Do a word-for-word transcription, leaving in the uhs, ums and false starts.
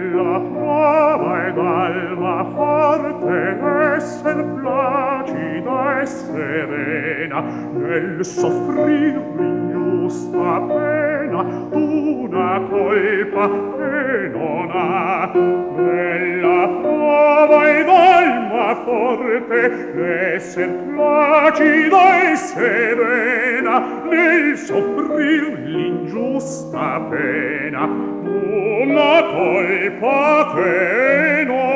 nella prova ed alma forte esser placida e serena nel soffrir l'ingiusta pena d'una colpa che non ha nella prova ed alma forte esser placida e serena nel soffrir l'ingiusta pena una colpa che non